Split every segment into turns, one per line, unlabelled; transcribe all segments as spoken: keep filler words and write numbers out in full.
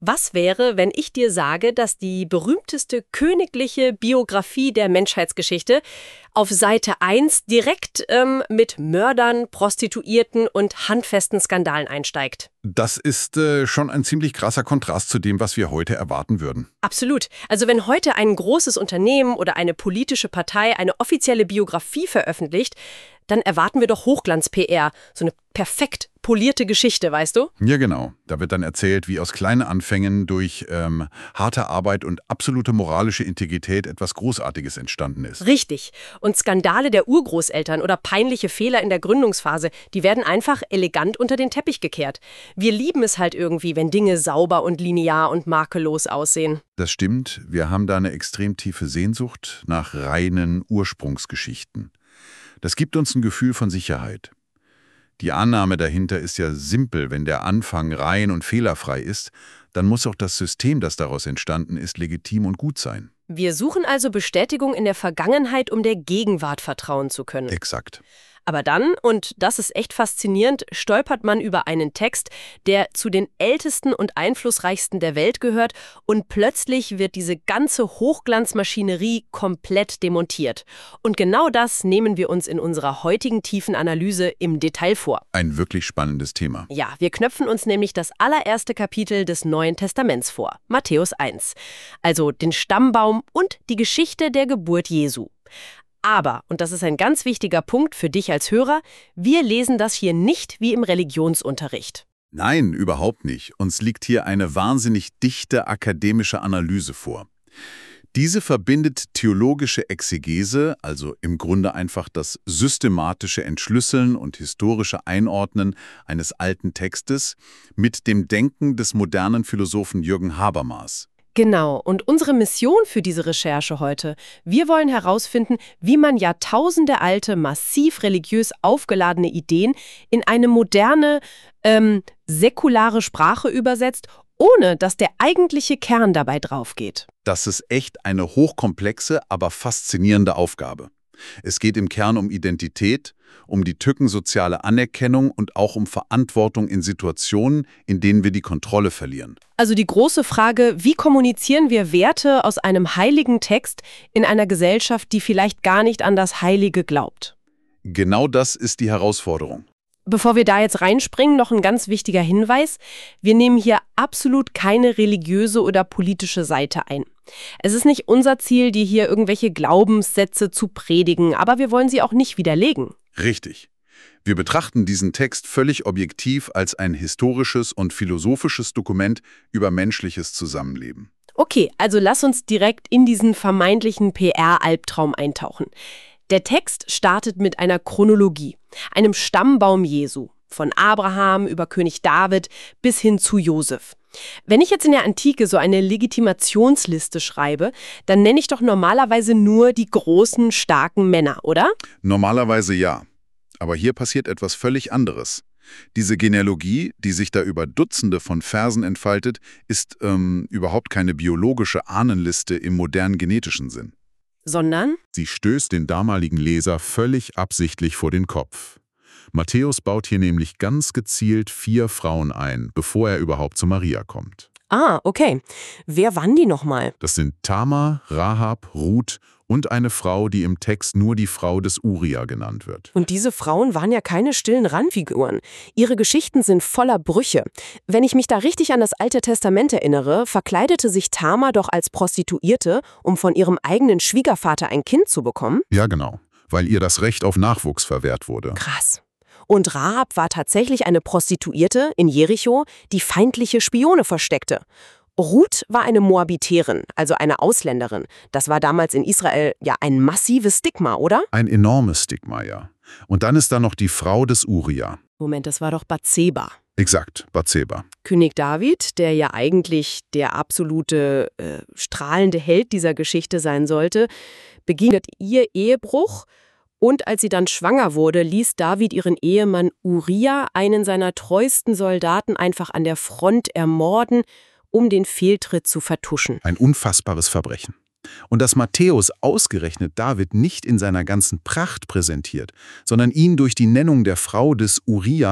Was wäre, wenn ich dir sage, dass die berühmteste königliche Biografie der Menschheitsgeschichte auf Seite eins direkt ähm, mit Mördern, Prostituierten und handfesten Skandalen einsteigt?
Das ist äh, schon ein ziemlich krasser Kontrast zu dem, was wir heute erwarten würden.
Absolut. Also wenn heute ein großes Unternehmen oder eine politische Partei eine offizielle Biografie veröffentlicht, dann erwarten wir doch Hochglanz-P R, so eine perfekt polierte Geschichte, weißt du?
Ja, genau. Da wird dann erzählt, wie aus kleinen Anfängen durch ähm, harte Arbeit und absolute moralische Integrität etwas Großartiges entstanden ist.
Richtig. Und Skandale der Urgroßeltern oder peinliche Fehler in der Gründungsphase, die werden einfach elegant unter den Teppich gekehrt. Wir lieben es halt irgendwie, wenn Dinge sauber und linear und makellos aussehen.
Das stimmt. Wir haben da eine extrem tiefe Sehnsucht nach reinen Ursprungsgeschichten. Das gibt uns ein Gefühl von Sicherheit. Die Annahme dahinter ist ja simpel: Wenn der Anfang rein und fehlerfrei ist, dann muss auch das System, das daraus entstanden ist, legitim und gut sein.
Wir suchen also Bestätigung in der Vergangenheit, um der Gegenwart vertrauen zu können.
Exakt.
Aber dann, und das ist echt faszinierend, stolpert man über einen Text, der zu den ältesten und einflussreichsten der Welt gehört, und plötzlich wird diese ganze Hochglanzmaschinerie komplett demontiert. Und genau das nehmen wir uns in unserer heutigen tiefen Analyse im Detail vor.
Ein wirklich spannendes Thema.
Ja, wir knöpfen uns nämlich das allererste Kapitel des Neuen Testaments vor, Matthäus eins, also den Stammbaum und die Geschichte der Geburt Jesu. Aber, und das ist ein ganz wichtiger Punkt für dich als Hörer, wir lesen das hier nicht wie im Religionsunterricht.
Nein, überhaupt nicht. Uns liegt hier eine wahnsinnig dichte akademische Analyse vor. Diese verbindet theologische Exegese, also im Grunde einfach das systematische Entschlüsseln und historische Einordnen eines alten Textes, mit dem Denken des modernen Philosophen Jürgen Habermas.
Genau, und unsere Mission für diese Recherche heute: Wir wollen herausfinden, wie man jahrtausendealte, massiv religiös aufgeladene Ideen in eine moderne, ähm, säkulare Sprache übersetzt, ohne dass der eigentliche Kern dabei draufgeht.
Das ist echt eine hochkomplexe, aber faszinierende Aufgabe. Es geht im Kern um Identität, um die Tücken soziale Anerkennung und auch um Verantwortung in Situationen, in denen wir die Kontrolle verlieren.
Also die große Frage: Wie kommunizieren wir Werte aus einem heiligen Text in einer Gesellschaft, die vielleicht gar nicht an das Heilige glaubt?
Genau das ist die Herausforderung.
Bevor wir da jetzt reinspringen, noch ein ganz wichtiger Hinweis: Wir nehmen hier absolut keine religiöse oder politische Seite ein. Es ist nicht unser Ziel, dir hier irgendwelche Glaubenssätze zu predigen, aber wir wollen sie auch nicht widerlegen.
Richtig. Wir betrachten diesen Text völlig objektiv als ein historisches und philosophisches Dokument über menschliches Zusammenleben.
Okay, also lass uns direkt in diesen vermeintlichen P R-Albtraum eintauchen. Der Text startet mit einer Chronologie, einem Stammbaum Jesu, von Abraham über König David bis hin zu Josef. Wenn ich jetzt in der Antike so eine Legitimationsliste schreibe, dann nenne ich doch normalerweise nur die großen, starken Männer, oder?
Normalerweise ja. Aber hier passiert etwas völlig anderes. Diese Genealogie, die sich da über Dutzende von Versen entfaltet, ist ähm, überhaupt keine biologische Ahnenliste im modernen genetischen Sinn.
Sondern?
Sie stößt den damaligen Leser völlig absichtlich vor den Kopf. Matthäus baut hier nämlich ganz gezielt vier Frauen ein, bevor er überhaupt zu Maria kommt.
Ah, okay. Wer waren die nochmal?
Das sind Tamar, Rahab, Ruth und eine Frau, die im Text nur die Frau des Uria genannt wird.
Und diese Frauen waren ja keine stillen Randfiguren. Ihre Geschichten sind voller Brüche. Wenn ich mich da richtig an das Alte Testament erinnere, verkleidete sich Tamar doch als Prostituierte, um von ihrem eigenen Schwiegervater ein Kind zu bekommen.
Ja, genau, weil ihr das Recht auf Nachwuchs verwehrt wurde.
Krass. Und Rahab war tatsächlich eine Prostituierte in Jericho, die feindliche Spione versteckte. Ruth war eine Moabiterin, also eine Ausländerin. Das war damals in Israel ja ein massives Stigma, oder?
Ein enormes Stigma, ja. Und dann ist da noch die Frau des Uria.
Moment, das war doch Bathseba.
Exakt, Bathseba.
König David, der ja eigentlich der absolute äh, strahlende Held dieser Geschichte sein sollte, beging ihr Ehebruch. Und als sie dann schwanger wurde, ließ David ihren Ehemann Uria, einen seiner treuesten Soldaten, einfach an der Front ermorden, um den Fehltritt zu vertuschen.
Ein unfassbares Verbrechen. Und dass Matthäus ausgerechnet David nicht in seiner ganzen Pracht präsentiert, sondern ihn durch die Nennung der Frau des Uria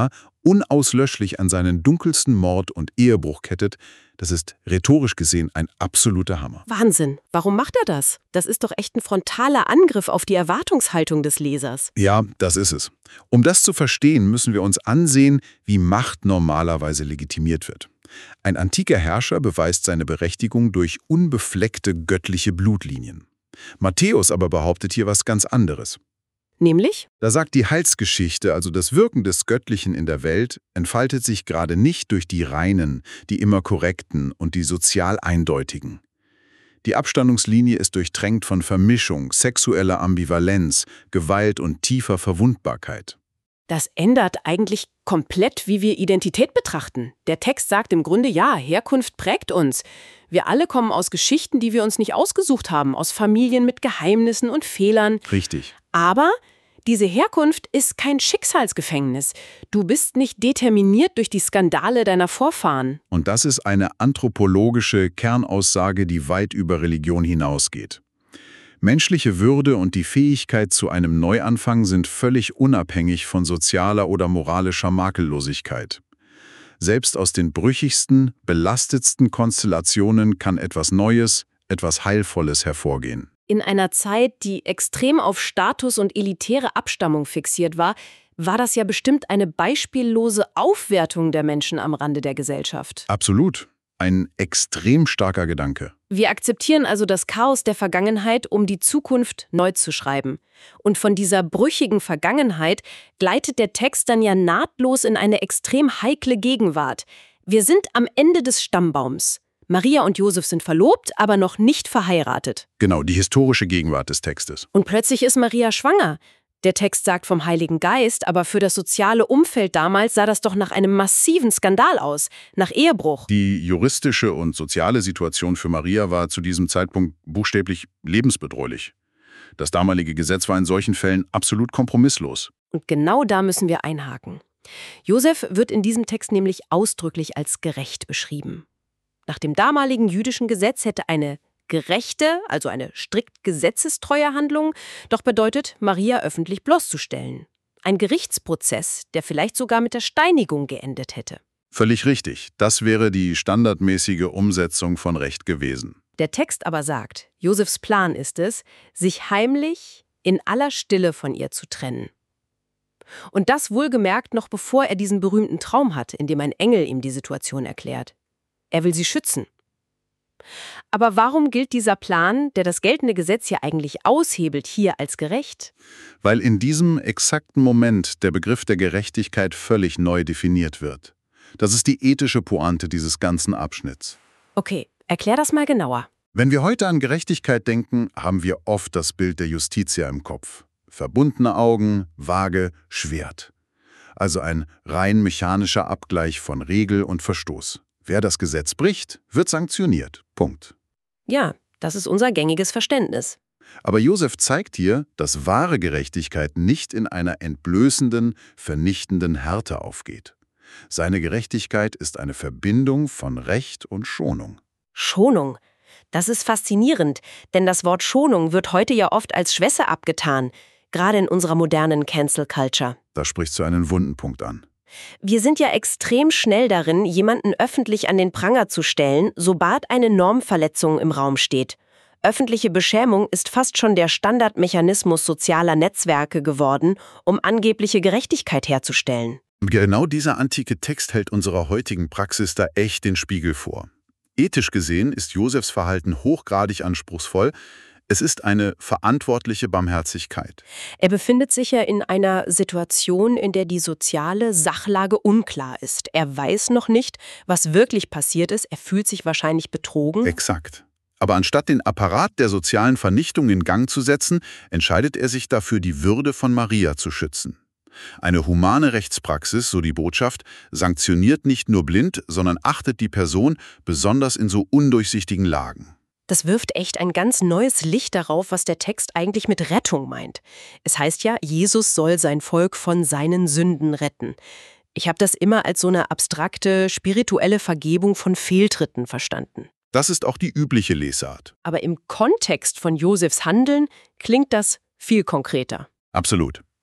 unauslöschlich an seinen dunkelsten Mord und Ehebruch kettet, das ist rhetorisch gesehen ein absoluter Hammer.
Wahnsinn. Warum macht er das? Das ist doch echt ein frontaler Angriff auf die Erwartungshaltung des Lesers.
Ja, das ist es. Um das zu verstehen, müssen wir uns ansehen, wie Macht normalerweise legitimiert wird. Ein antiker Herrscher beweist seine Berechtigung durch unbefleckte göttliche Blutlinien. Matthäus aber behauptet hier was ganz anderes.
Nämlich?
Da sagt die Heilsgeschichte, also das Wirken des Göttlichen in der Welt, entfaltet sich gerade nicht durch die Reinen, die immer Korrekten und die sozial Eindeutigen. Die Abstammungslinie ist durchtränkt von Vermischung, sexueller Ambivalenz, Gewalt und tiefer Verwundbarkeit.
Das ändert eigentlich komplett, wie wir Identität betrachten. Der Text sagt im Grunde, ja, Herkunft prägt uns. Wir alle kommen aus Geschichten, die wir uns nicht ausgesucht haben, aus Familien mit Geheimnissen und Fehlern.
Richtig.
Aber diese Herkunft ist kein Schicksalsgefängnis. Du bist nicht determiniert durch die Skandale deiner Vorfahren.
Und das ist eine anthropologische Kernaussage, die weit über Religion hinausgeht. Menschliche Würde und die Fähigkeit zu einem Neuanfang sind völlig unabhängig von sozialer oder moralischer Makellosigkeit. Selbst aus den brüchigsten, belastetsten Konstellationen kann etwas Neues, etwas Heilvolles hervorgehen.
In einer Zeit, die extrem auf Status und elitäre Abstammung fixiert war, war das ja bestimmt eine beispiellose Aufwertung der Menschen am Rande der Gesellschaft.
Absolut. Ein extrem starker Gedanke.
Wir akzeptieren also das Chaos der Vergangenheit, um die Zukunft neu zu schreiben. Und von dieser brüchigen Vergangenheit gleitet der Text dann ja nahtlos in eine extrem heikle Gegenwart. Wir sind am Ende des Stammbaums. Maria und Josef sind verlobt, aber noch nicht verheiratet.
Genau, die historische Gegenwart des Textes.
Und plötzlich ist Maria schwanger. Der Text sagt vom Heiligen Geist, aber für das soziale Umfeld damals sah das doch nach einem massiven Skandal aus, nach Ehebruch.
Die juristische und soziale Situation für Maria war zu diesem Zeitpunkt buchstäblich lebensbedrohlich. Das damalige Gesetz war in solchen Fällen absolut kompromisslos.
Und genau da müssen wir einhaken. Josef wird in diesem Text nämlich ausdrücklich als gerecht beschrieben. Nach dem damaligen jüdischen Gesetz hätte eine gerechte, also eine strikt gesetzestreue Handlung, doch bedeutet, Maria öffentlich bloßzustellen. Ein Gerichtsprozess, der vielleicht sogar mit der Steinigung geendet hätte.
Völlig richtig. Das wäre die standardmäßige Umsetzung von Recht gewesen.
Der Text aber sagt, Josefs Plan ist es, sich heimlich in aller Stille von ihr zu trennen. Und das wohlgemerkt noch bevor er diesen berühmten Traum hat, in dem ein Engel ihm die Situation erklärt. Er will sie schützen. Aber warum gilt dieser Plan, der das geltende Gesetz ja eigentlich aushebelt, hier als gerecht?
Weil in diesem exakten Moment der Begriff der Gerechtigkeit völlig neu definiert wird. Das ist die ethische Pointe dieses ganzen Abschnitts.
Okay, erklär das mal genauer.
Wenn wir heute an Gerechtigkeit denken, haben wir oft das Bild der Justitia im Kopf. Verbundene Augen, Waage, Schwert. Also ein rein mechanischer Abgleich von Regel und Verstoß. Wer das Gesetz bricht, wird sanktioniert. Punkt.
Ja, das ist unser gängiges Verständnis.
Aber Josef zeigt hier, dass wahre Gerechtigkeit nicht in einer entblößenden, vernichtenden Härte aufgeht. Seine Gerechtigkeit ist eine Verbindung von Recht und Schonung.
Schonung. Das ist faszinierend, denn das Wort Schonung wird heute ja oft als Schwäche abgetan, gerade in unserer modernen Cancel Culture.
Da sprichst du einen wunden Punkt an.
Wir sind ja extrem schnell darin, jemanden öffentlich an den Pranger zu stellen, sobald eine Normverletzung im Raum steht. Öffentliche Beschämung ist fast schon der Standardmechanismus sozialer Netzwerke geworden, um angebliche Gerechtigkeit herzustellen.
Genau dieser antike Text hält unserer heutigen Praxis da echt den Spiegel vor. Ethisch gesehen ist Josefs Verhalten hochgradig anspruchsvoll. Es ist eine verantwortliche Barmherzigkeit.
Er befindet sich ja in einer Situation, in der die soziale Sachlage unklar ist. Er weiß noch nicht, was wirklich passiert ist. Er fühlt sich wahrscheinlich betrogen.
Exakt. Aber anstatt den Apparat der sozialen Vernichtung in Gang zu setzen, entscheidet er sich dafür, die Würde von Maria zu schützen. Eine humane Rechtspraxis, so die Botschaft, sanktioniert nicht nur blind, sondern achtet die Person besonders in so undurchsichtigen Lagen.
Das wirft echt ein ganz neues Licht darauf, was der Text eigentlich mit Rettung meint. Es heißt ja, Jesus soll sein Volk von seinen Sünden retten. Ich habe das immer als so eine abstrakte, spirituelle Vergebung von Fehltritten verstanden.
Das ist auch die übliche Lesart.
Aber im Kontext von Josefs Handeln klingt das viel konkreter.
Absolut.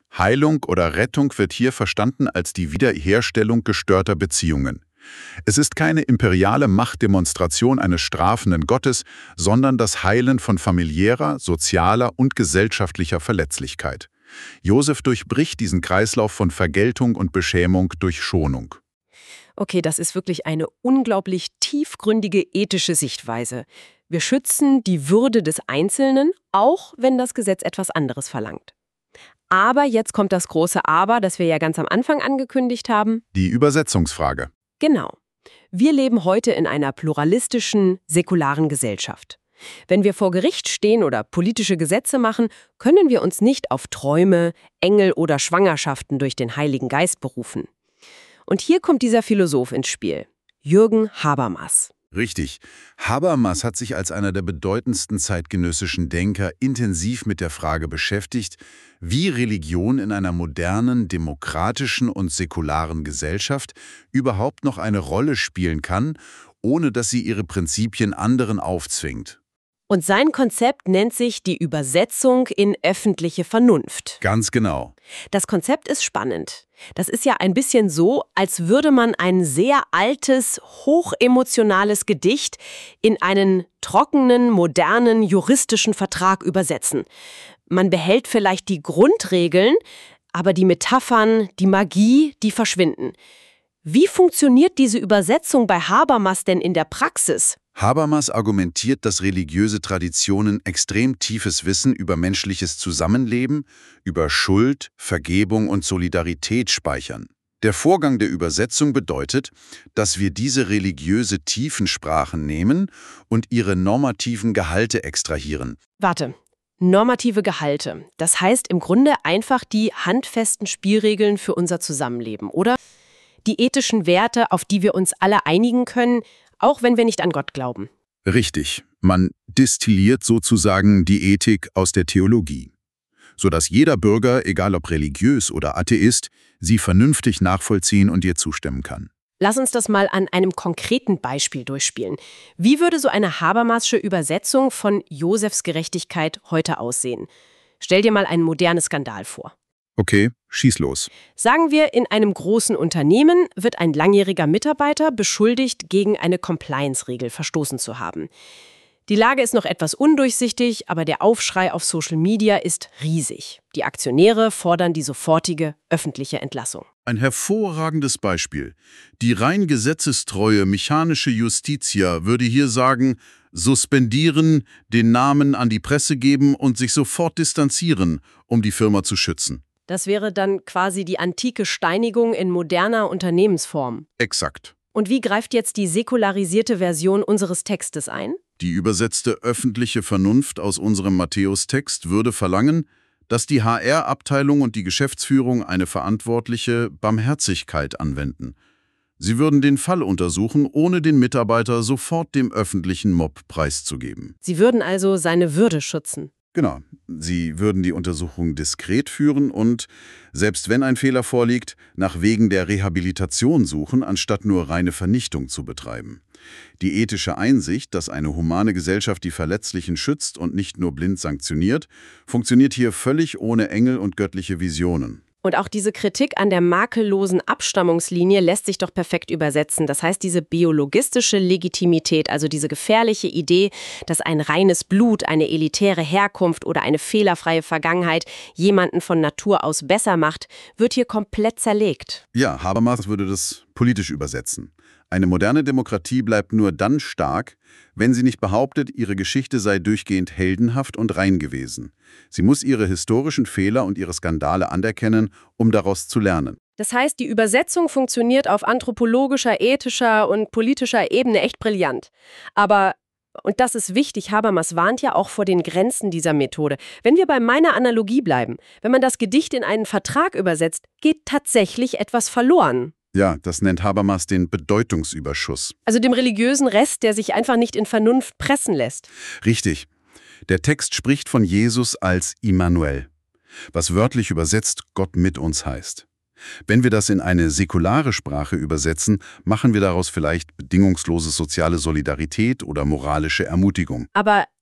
Heilung oder Rettung wird hier verstanden als die Wiederherstellung gestörter Beziehungen. Es ist keine imperiale Machtdemonstration eines strafenden Gottes, sondern das Heilen von familiärer, sozialer und gesellschaftlicher Verletzlichkeit. Josef durchbricht diesen Kreislauf von Vergeltung und Beschämung durch Schonung.
Okay, das ist wirklich eine unglaublich tiefgründige ethische Sichtweise. Wir schützen die Würde des Einzelnen, auch wenn das Gesetz etwas anderes verlangt. Aber jetzt kommt das große Aber, das wir ja ganz am Anfang angekündigt haben.
Die Übersetzungsfrage.
Genau. Wir leben heute in einer pluralistischen, säkularen Gesellschaft. Wenn wir vor Gericht stehen oder politische Gesetze machen, können wir uns nicht auf Träume, Engel oder Schwangerschaften durch den Heiligen Geist berufen. Und hier kommt dieser Philosoph ins Spiel, Jürgen Habermas.
Richtig. Habermas hat sich als einer der bedeutendsten zeitgenössischen Denker intensiv mit der Frage beschäftigt, wie Religion in einer modernen, demokratischen und säkularen Gesellschaft überhaupt noch eine Rolle spielen kann, ohne dass sie ihre Prinzipien anderen aufzwingt.
Und sein Konzept nennt sich die Übersetzung in öffentliche Vernunft.
Ganz genau.
Das Konzept ist spannend. Das ist ja ein bisschen so, als würde man ein sehr altes, hochemotionales Gedicht in einen trockenen, modernen, juristischen Vertrag übersetzen. Man behält vielleicht die Grundregeln, aber die Metaphern, die Magie, die verschwinden. Wie funktioniert diese Übersetzung bei Habermas denn in der Praxis?
Habermas argumentiert, dass religiöse Traditionen extrem tiefes Wissen über menschliches Zusammenleben, über Schuld, Vergebung und Solidarität speichern. Der Vorgang der Übersetzung bedeutet, dass wir diese religiöse Tiefensprachen nehmen und ihre normativen Gehalte extrahieren.
Warte, normative Gehalte. Das heißt im Grunde einfach die handfesten Spielregeln für unser Zusammenleben, oder? Die ethischen Werte, auf die wir uns alle einigen können, auch wenn wir nicht an Gott glauben.
Richtig. Man destilliert sozusagen die Ethik aus der Theologie, sodass jeder Bürger, egal ob religiös oder Atheist, sie vernünftig nachvollziehen und ihr zustimmen kann.
Lass uns das mal an einem konkreten Beispiel durchspielen. Wie würde so eine Habermasche Übersetzung von Josefs Gerechtigkeit heute aussehen? Stell dir mal einen modernen Skandal vor.
Okay, schieß los.
Sagen wir, in einem großen Unternehmen wird ein langjähriger Mitarbeiter beschuldigt, gegen eine Compliance-Regel verstoßen zu haben. Die Lage ist noch etwas undurchsichtig, aber der Aufschrei auf Social Media ist riesig. Die Aktionäre fordern die sofortige öffentliche Entlassung.
Ein hervorragendes Beispiel. Die rein gesetzestreue mechanische Justitia würde hier sagen, suspendieren, den Namen an die Presse geben und sich sofort distanzieren, um die Firma zu schützen.
Das wäre dann quasi die antike Steinigung in moderner Unternehmensform.
Exakt.
Und wie greift jetzt die säkularisierte Version unseres Textes ein?
Die übersetzte öffentliche Vernunft aus unserem Matthäus-Text würde verlangen, dass die H R-Abteilung und die Geschäftsführung eine verantwortliche Barmherzigkeit anwenden. Sie würden den Fall untersuchen, ohne den Mitarbeiter sofort dem öffentlichen Mob preiszugeben.
Sie würden also seine Würde schützen.
Genau. Sie würden die Untersuchung diskret führen und, selbst wenn ein Fehler vorliegt, nach Wegen der Rehabilitation suchen, anstatt nur reine Vernichtung zu betreiben. Die ethische Einsicht, dass eine humane Gesellschaft die Verletzlichen schützt und nicht nur blind sanktioniert, funktioniert hier völlig ohne Engel und göttliche Visionen.
Und auch diese Kritik an der makellosen Abstammungslinie lässt sich doch perfekt übersetzen. Das heißt, diese biologistische Legitimität, also diese gefährliche Idee, dass ein reines Blut, eine elitäre Herkunft oder eine fehlerfreie Vergangenheit jemanden von Natur aus besser macht, wird hier komplett zerlegt.
Ja, Habermas würde das politisch übersetzen. Eine moderne Demokratie bleibt nur dann stark, wenn sie nicht behauptet, ihre Geschichte sei durchgehend heldenhaft und rein gewesen. Sie muss ihre historischen Fehler und ihre Skandale anerkennen, um daraus zu lernen.
Das heißt, die Übersetzung funktioniert auf anthropologischer, ethischer und politischer Ebene echt brillant. Aber, und das ist wichtig, Habermas warnt ja auch vor den Grenzen dieser Methode. Wenn wir bei meiner Analogie bleiben, wenn man das Gedicht in einen Vertrag übersetzt, geht tatsächlich etwas verloren.
Ja, das nennt Habermas den Bedeutungsüberschuss.
Also dem religiösen Rest, der sich einfach nicht in Vernunft pressen lässt.
Richtig. Der Text spricht von Jesus als Immanuel, was wörtlich übersetzt Gott mit uns heißt. Wenn wir das in eine säkulare Sprache übersetzen, machen wir daraus vielleicht bedingungslose soziale Solidarität oder moralische Ermutigung.
Aber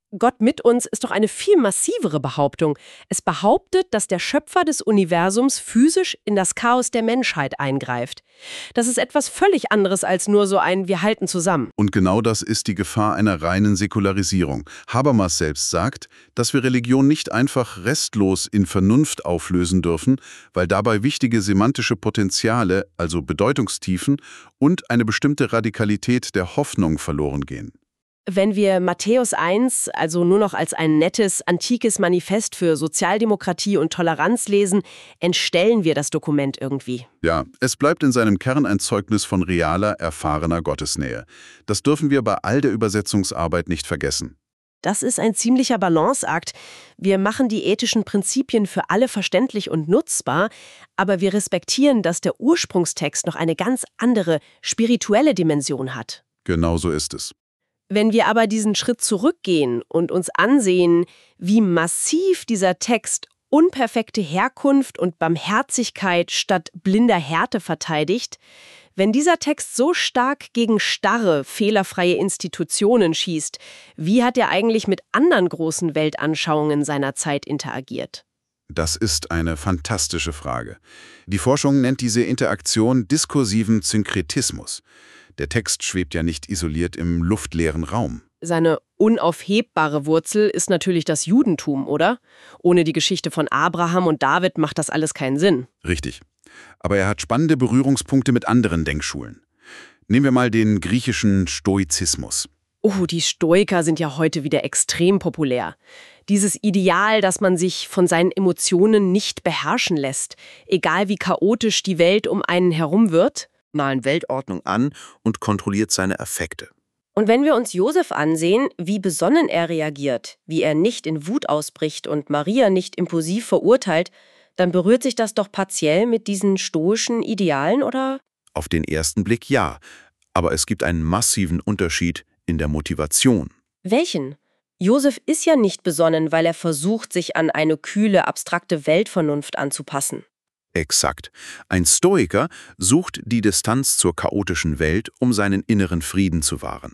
Gott mit uns ist doch eine viel massivere Behauptung. Es behauptet, dass der Schöpfer des Universums physisch in das Chaos der Menschheit eingreift. Das ist etwas völlig anderes als nur so ein Wir halten zusammen.
Und genau das ist die Gefahr einer reinen Säkularisierung. Habermas selbst sagt, dass wir Religion nicht einfach restlos in Vernunft auflösen dürfen, weil dabei wichtige semantische Potenziale, also Bedeutungstiefen und eine bestimmte Radikalität der Hoffnung verloren gehen.
Wenn wir Matthäus eins also nur noch als ein nettes, antikes Manifest für Sozialdemokratie und Toleranz lesen, entstellen wir das Dokument irgendwie.
Ja, es bleibt in seinem Kern ein Zeugnis von realer, erfahrener Gottesnähe. Das dürfen wir bei all der Übersetzungsarbeit nicht vergessen.
Das ist ein ziemlicher Balanceakt. Wir machen die ethischen Prinzipien für alle verständlich und nutzbar, aber wir respektieren, dass der Ursprungstext noch eine ganz andere, spirituelle Dimension hat.
Genau so ist es.
Wenn wir aber diesen Schritt zurückgehen und uns ansehen, wie massiv dieser Text unperfekte Herkunft und Barmherzigkeit statt blinder Härte verteidigt, wenn dieser Text so stark gegen starre, fehlerfreie Institutionen schießt, wie hat er eigentlich mit anderen großen Weltanschauungen seiner Zeit interagiert?
Das ist eine fantastische Frage. Die Forschung nennt diese Interaktion diskursiven Synkretismus. Der Text schwebt ja nicht isoliert im luftleeren Raum.
Seine unaufhebbare Wurzel ist natürlich das Judentum, oder? Ohne die Geschichte von Abraham und David macht das alles keinen Sinn.
Richtig. Aber er hat spannende Berührungspunkte mit anderen Denkschulen. Nehmen wir mal den griechischen Stoizismus.
Oh, die Stoiker sind ja heute wieder extrem populär. Dieses Ideal, dass man sich von seinen Emotionen nicht beherrschen lässt, egal wie chaotisch die Welt um einen herum wird.
Nahen Weltordnung an und kontrolliert seine Affekte.
Und wenn wir uns Josef ansehen, wie besonnen er reagiert, wie er nicht in Wut ausbricht und Maria nicht impulsiv verurteilt, dann berührt sich das doch partiell mit diesen stoischen Idealen, oder?
Auf den ersten Blick ja, aber es gibt einen massiven Unterschied in der Motivation.
Welchen? Josef ist ja nicht besonnen, weil er versucht, sich an eine kühle, abstrakte Weltvernunft anzupassen.
Exakt. Ein Stoiker sucht die Distanz zur chaotischen Welt, um seinen inneren Frieden zu wahren.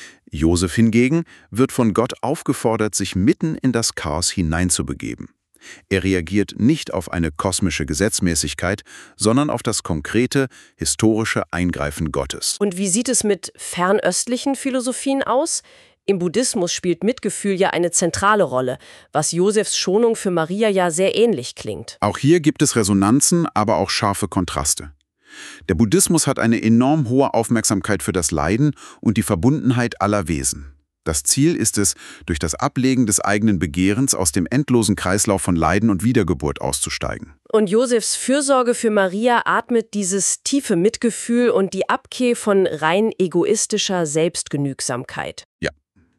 Josef hingegen wird von Gott aufgefordert, sich mitten in das Chaos hineinzubegeben. Er reagiert nicht auf eine kosmische Gesetzmäßigkeit, sondern auf das konkrete, historische Eingreifen Gottes.
Und wie sieht es mit fernöstlichen Philosophien aus? Im Buddhismus spielt Mitgefühl ja eine zentrale Rolle, was Josefs Schonung für Maria ja sehr ähnlich klingt.
Auch hier gibt es Resonanzen, aber auch scharfe Kontraste. Der Buddhismus hat eine enorm hohe Aufmerksamkeit für das Leiden und die Verbundenheit aller Wesen. Das Ziel ist es, durch das Ablegen des eigenen Begehrens aus dem endlosen Kreislauf von Leiden und Wiedergeburt auszusteigen.
Und Josefs Fürsorge für Maria atmet dieses tiefe Mitgefühl und die Abkehr von rein egoistischer Selbstgenügsamkeit.
Ja.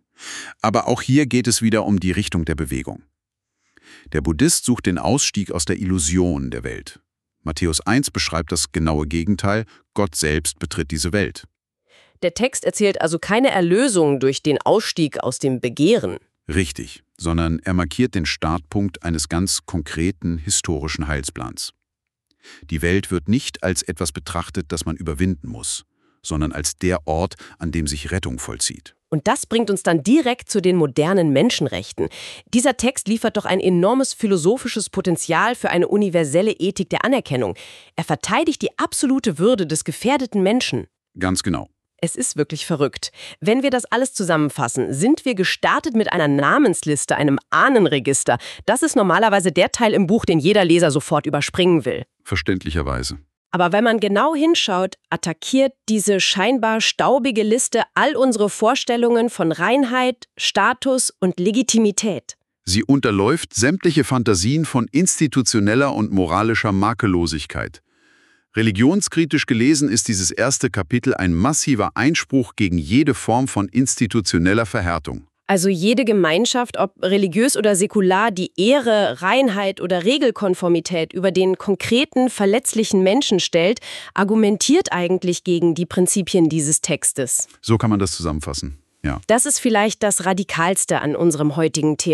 Aber auch hier geht es wieder um die Richtung der Bewegung. Der Buddhist sucht den Ausstieg aus der Illusion der Welt. Matthäus eins beschreibt das genaue Gegenteil, Gott selbst betritt diese Welt.
Der Text erzählt also keine Erlösung durch den Ausstieg aus dem Begehren.
Richtig, sondern er markiert den Startpunkt eines ganz konkreten historischen Heilsplans. Die Welt wird nicht als etwas betrachtet, das man überwinden muss, sondern als der Ort, an dem sich Rettung vollzieht.
Und das bringt uns dann direkt zu den modernen Menschenrechten. Dieser Text liefert doch ein enormes philosophisches Potenzial für eine universelle Ethik der Anerkennung. Er verteidigt die absolute Würde des gefährdeten Menschen.
Ganz genau.
Es ist wirklich verrückt. Wenn wir das alles zusammenfassen, sind wir gestartet mit einer Namensliste, einem Ahnenregister. Das ist normalerweise der Teil im Buch, den jeder Leser sofort überspringen will.
Verständlicherweise.
Aber wenn man genau hinschaut, attackiert diese scheinbar staubige Liste all unsere Vorstellungen von Reinheit, Status und Legitimität.
Sie unterläuft sämtliche Fantasien von institutioneller und moralischer Makellosigkeit. Religionskritisch gelesen ist dieses erste Kapitel ein massiver Einspruch gegen jede Form von institutioneller Verhärtung.
Also jede Gemeinschaft, ob religiös oder säkular, die Ehre, Reinheit oder Regelkonformität über den konkreten, verletzlichen Menschen stellt, argumentiert eigentlich gegen die Prinzipien dieses Textes.
So kann man das zusammenfassen, ja.
Das ist vielleicht das Radikalste an unserem heutigen Thema.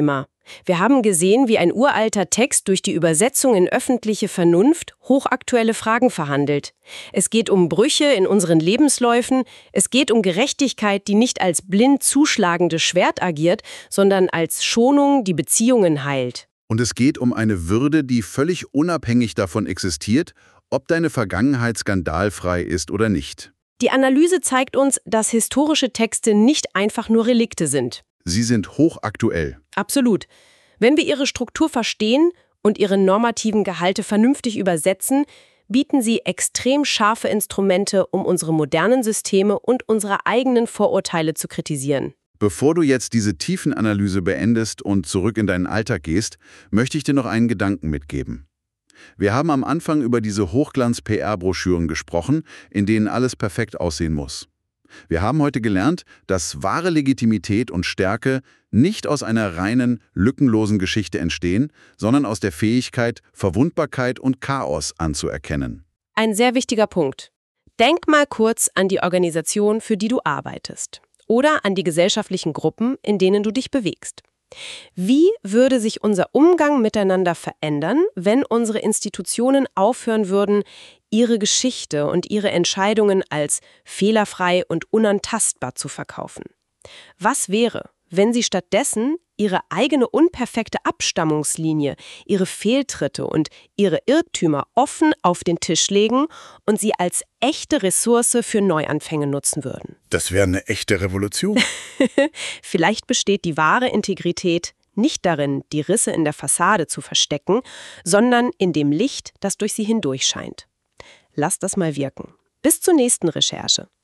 Wir haben gesehen, wie ein uralter Text durch die Übersetzung in öffentliche Vernunft hochaktuelle Fragen verhandelt. Es geht um Brüche in unseren Lebensläufen, es geht um Gerechtigkeit, die nicht als blind zuschlagendes Schwert agiert, sondern als Schonung, die Beziehungen heilt.
Und es geht um eine Würde, die völlig unabhängig davon existiert, ob deine Vergangenheit skandalfrei ist oder nicht.
Die Analyse zeigt uns, dass historische Texte nicht einfach nur Relikte sind.
Sie sind hochaktuell.
Absolut. Wenn wir ihre Struktur verstehen und ihre normativen Gehalte vernünftig übersetzen, bieten sie extrem scharfe Instrumente, um unsere modernen Systeme und unsere eigenen Vorurteile zu kritisieren.
Bevor du jetzt diese Tiefenanalyse beendest und zurück in deinen Alltag gehst, möchte ich dir noch einen Gedanken mitgeben. Wir haben am Anfang über diese Hochglanz-P R-Broschüren gesprochen, in denen alles perfekt aussehen muss. Wir haben heute gelernt, dass wahre Legitimität und Stärke nicht aus einer reinen, lückenlosen Geschichte entstehen, sondern aus der Fähigkeit, Verwundbarkeit und Chaos anzuerkennen.
Ein sehr wichtiger Punkt. Denk mal kurz an die Organisation, für die du arbeitest. Oder an die gesellschaftlichen Gruppen, in denen du dich bewegst. Wie würde sich unser Umgang miteinander verändern, wenn unsere Institutionen aufhören würden, ihre Geschichte und ihre Entscheidungen als fehlerfrei und unantastbar zu verkaufen? Was wäre, wenn sie stattdessen ihre eigene unperfekte Abstammungslinie, ihre Fehltritte und ihre Irrtümer offen auf den Tisch legen und sie als echte Ressource für Neuanfänge nutzen würden?
Das wäre eine echte Revolution.
Vielleicht besteht die wahre Integrität nicht darin, die Risse in der Fassade zu verstecken, sondern in dem Licht, das durch sie hindurch scheint. Lass das mal wirken. Bis zur nächsten Recherche.